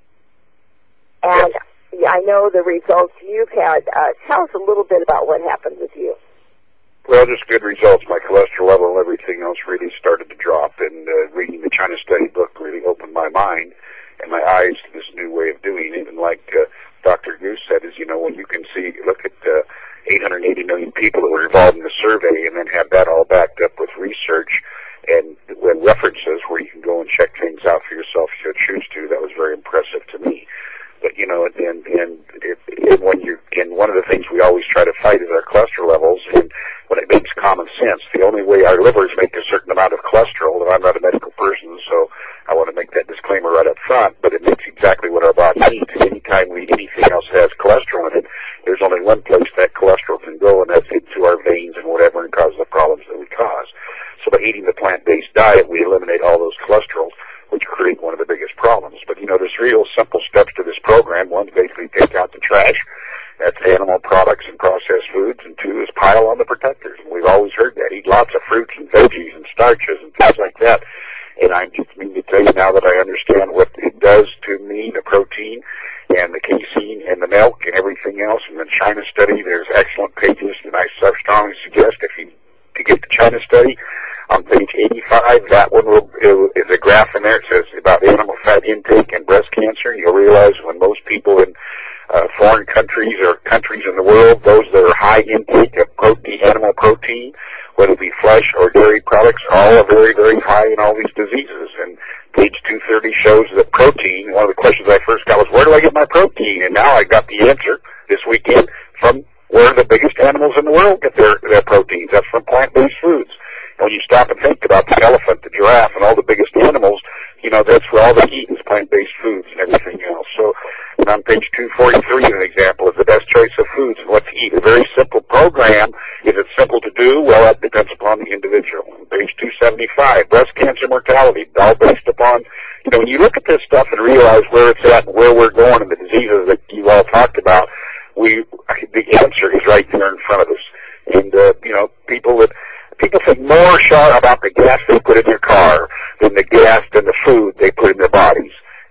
And yes. I know the results you've had. Uh, tell us a little bit about what happened with you. Well, just good results. My cholesterol level and everything else really started to drop, and uh, reading the China Study book really opened my mind and my eyes to this new way of doing it. And like uh, Doctor Goose said, is, you know, when you can see, look at uh, eight hundred eighty million people that were involved in the survey and then have that all backed up with research and when references where you can go and check things out for yourself if you choose to, that was very impressive to me. But, you know, and, and, it, and when you, and one of the things we always try to fight is our cholesterol levels, and when it makes common sense, the only way our livers make a certain amount of cholesterol, and I'm not a medical person, so I want to make that disclaimer right up front, but it makes exactly what our body needs. Anytime we, anything else has cholesterol in it, there's only one place that cholesterol can go, and that's into our veins and whatever, and cause the problems that we cause. So by eating the plant-based diet, we eliminate all those cholesterols, which create one of the biggest problems. But, you know, there's real simple steps to this program. One is basically take out the trash. That's animal products and processed foods. And two is pile on the protectors. And we've always heard that. Eat lots of fruits and veggies and starches and things like that. And I just mean to tell you now that I understand what it does to me, the protein and the casein and the milk and everything else. And the China Study, there's excellent pages, and I strongly suggest if you to get the China Study, on page eighty-five, that one will, is a graph in there. It says about animal fat intake and breast cancer. You'll realize when most people in uh, foreign countries or countries in the world, those that are high intake of protein, animal protein, whether it be flesh or dairy products, all are very, very high in all these diseases. And page two thirty shows that protein, one of the questions I first got was, where do I get my protein? And now I got the answer this weekend from where the biggest animals in the world get their, their proteins. That's from plant-based foods. And when you stop and think about the elephant, the giraffe, and all the biggest animals, you know, that's where all they eat is plant-based foods and everything else. So, and on page two forty-three, an example is the best choice of foods and what to eat. A very simple program. Is it simple to do? Well, that depends upon the individual. On page two seventy-five, breast cancer mortality, all based upon, you know, when you look at this stuff and realize where it's at and where we're going and the diseases that you all talked about, we, the answer is right there in front of us. And, uh, you know, people that, people think more sure about the gas they put in their car than the gas than the food they put in their bodies.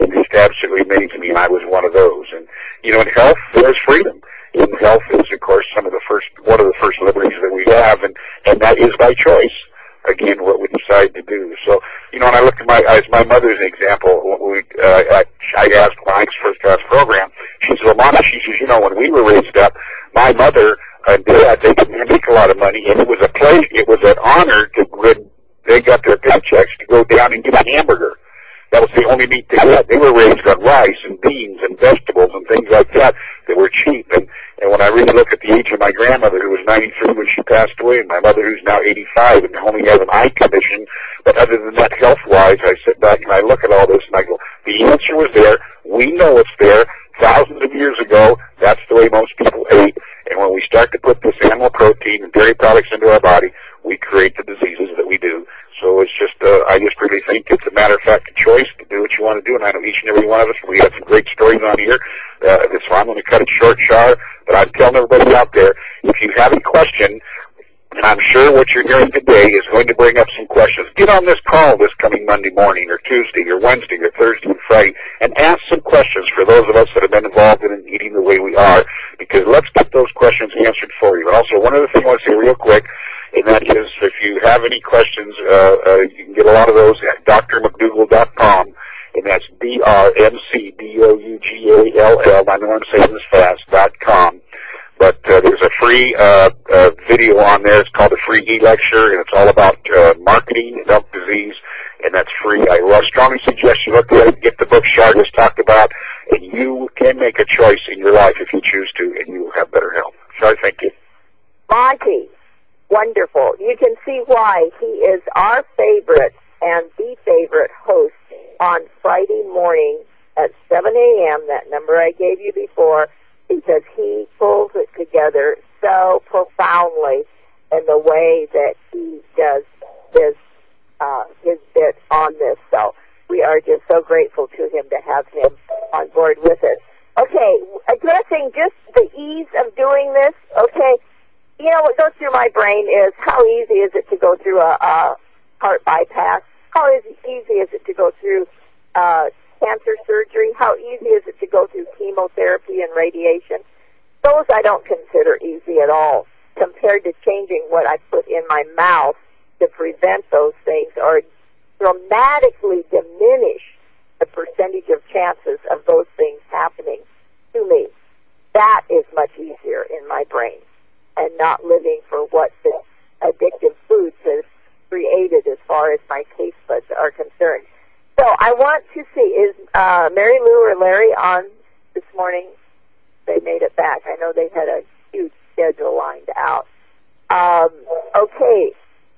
It just absolutely amazed me, and I was one of those. And, you know, in health, there's freedom. In health is, of course, some of the first, one of the first liberties that we have, and, and that is by choice. Again, what we decide to do. So, you know, when I look at my, as my mother's an example, when we, uh, I, I asked Mike's first class program, she said, well, Mama, she says, you know, when we were raised up, my mother and dad, they didn't make a lot of money, and it was a place, it was an honor to, when they got their paychecks, to go down and get a hamburger. That was the only meat they had. They were raised on rice and beans and vegetables and things like that that were cheap. And, and when I really look at the age of my grandmother, who was ninety-three when she passed away, and my mother, who's now eighty-five and only has an eye condition, but other than that, health-wise, I sit back and I look at all this and I go, the answer was there. We know it's there. Thousands of years ago, that's the way most people ate. And when we start to put this animal protein and dairy products into our body, we create the diseases that we do. So it's just, uh, I just really think it's a matter of fact a choice to do what you want to do. And I know each and every one of us, we have some great stories on here. Uh, so I'm going to cut it short, Shar. But I'm telling everybody out there, if you have a question, and I'm sure what you're hearing today is going to bring up some questions, get on this call this coming Monday morning or Tuesday or Wednesday or Thursday and Friday and ask some questions for those of us that have been involved in eating the way we are, because let's get those questions answered for you. And also, one other thing I want to say real quick, and that is, if you have any questions, uh, uh, you can get a lot of those at D R McDougall dot com, and that's D R M C D O U G A L L, I know I'm saying this fast, dot com. But uh, there's a free uh, uh, video on there. It's called the Free E-Lecture, and it's all about uh, marketing and health disease, and that's free. I will strongly suggest you look at it, get the book Shar just talked about, and you can make a choice in your life if you choose to, and you will have better health. Shar, thank you. Monty, wonderful. You can see why he is our favorite and the favorite host on Friday morning at seven a.m., that number I gave you before, because he pulls it together so profoundly in the way that he does his, uh, his bit on this. So we are just so grateful to him to have him on board with us. Okay, addressing just the ease of doing this, okay, you know, what goes through my brain is how easy is it to go through a, a heart bypass? How easy is it to go through uh, cancer surgery? How easy is it to go through chemotherapy and radiation? Those I don't consider easy at all compared to changing what I put in my mouth to prevent those things or dramatically diminish the percentage of chances of those things happening to me. That is much easier in my brain, and not living for what the addictive foods has created as far as my taste buds are concerned. So I want to see, is uh, Mary Lou or Larry on this morning? They made it back. I know they had a huge schedule lined out. Um, okay.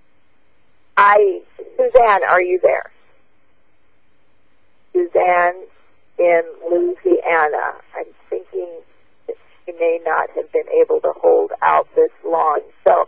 I, Suzanne, are you there? Suzanne in Louisiana. I'm thinking that she may not have been able to hold out this long. So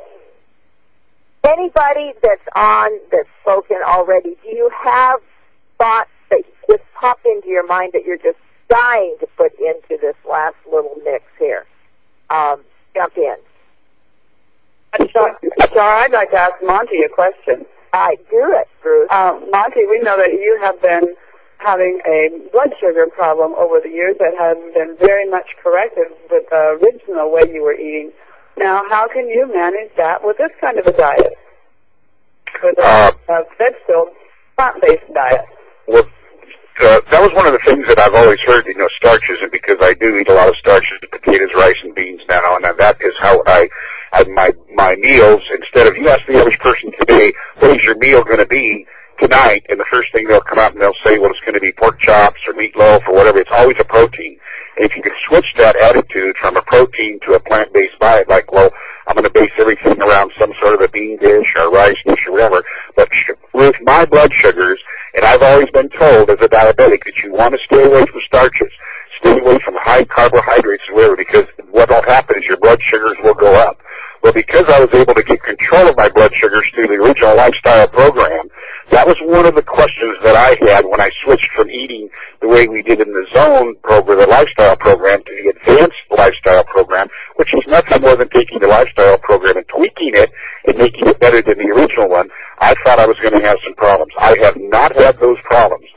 anybody that's on, that's spoken already, do you have thoughts that just pop into your mind that you're just dying to put into this last little mix here? Um, jump in. Shar, I'd like to ask Monty a question. I do it, Bruce. Uh, Monty, we know that you have been having a blood sugar problem over the years that has been very much corrected with the original way you were eating. Now, how can you manage that with this kind of a diet? With a, uh, a vegetable, plant-based diet? Well, uh, that was one of the things that I've always heard, you know, starches, and because I do eat a lot of starches, potatoes, rice, and beans now, and that is how I, I my my meals, instead of, you ask the average person today, what is your meal going to be tonight, and the first thing they'll come out and they'll say, well, it's going to be pork chops or meatloaf or whatever. It's always a protein. And if you could switch that attitude from a protein to a plant-based diet, like, well, I'm going to base everything around some sort of a bean dish or rice dish or whatever, but with my blood sugars, and I've always been told as a diabetic that you want to stay away from starches, stay away from high carbohydrates and whatever, because what will happen is your blood sugars will go up. Well, because I was able to get control of my blood sugars through the original lifestyle program, that was one of the questions that I had when I switched from eating the way we did in the zone program, the lifestyle program, to the advanced lifestyle program, which was nothing more than taking the lifestyle program and tweaking it and making it better than the original one. I thought I was going to have some problems. I have not had those problems.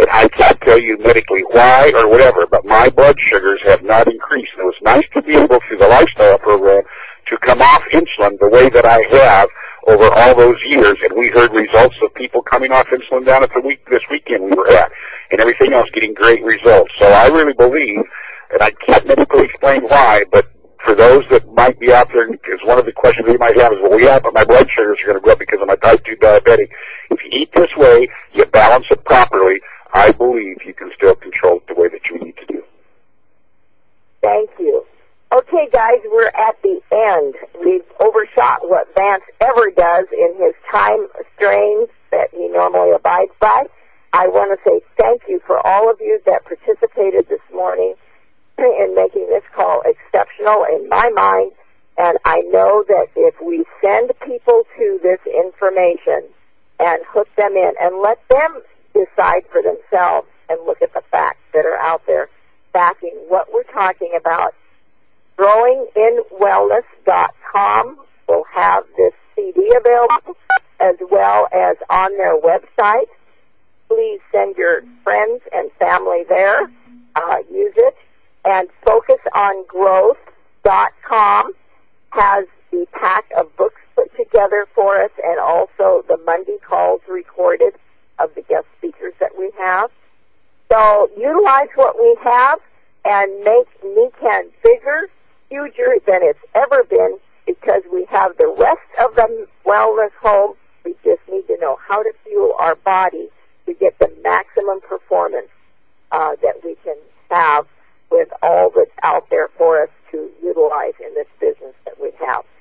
that I can't tell you medically why or whatever, but my blood sugars have not increased. And it was nice to be able, through the lifestyle program, to come off insulin the way that I have over all those years. And we heard results of people coming off insulin down at the week, this weekend we were at, and everything else getting great results. So I really believe, and I can't medically explain why, but for those that might be out there, because one of the questions they might have is, well, yeah, but my blood sugars are going to go up because I'm a type two diabetic. If you eat this way, you balance it properly, I believe you can still control it the way that you need to do. Thank you. Okay, guys, we're at the end. We've overshot what Vance ever does in his time strains that he normally abides by. I want to say thank you for all of you that participated this morning in making this call exceptional in my mind. And I know that if we send people to this information and hook them in and let them decide for themselves and look at the facts that are out there backing what we're talking about, growing in wellness dot com will have this C D available as well as on their website. Please send your friends and family there. Uh, use it. And focus on growth dot com has the pack of books put together for us and also the Monday calls recorded of the guest speakers that we have. So utilize what we have and make Nican bigger, huger than it's ever been, because we have the rest of the wellness home. We just need to know how to fuel our body to get the maximum performance uh, that we can have with all that's out there for us to utilize in this business that we have.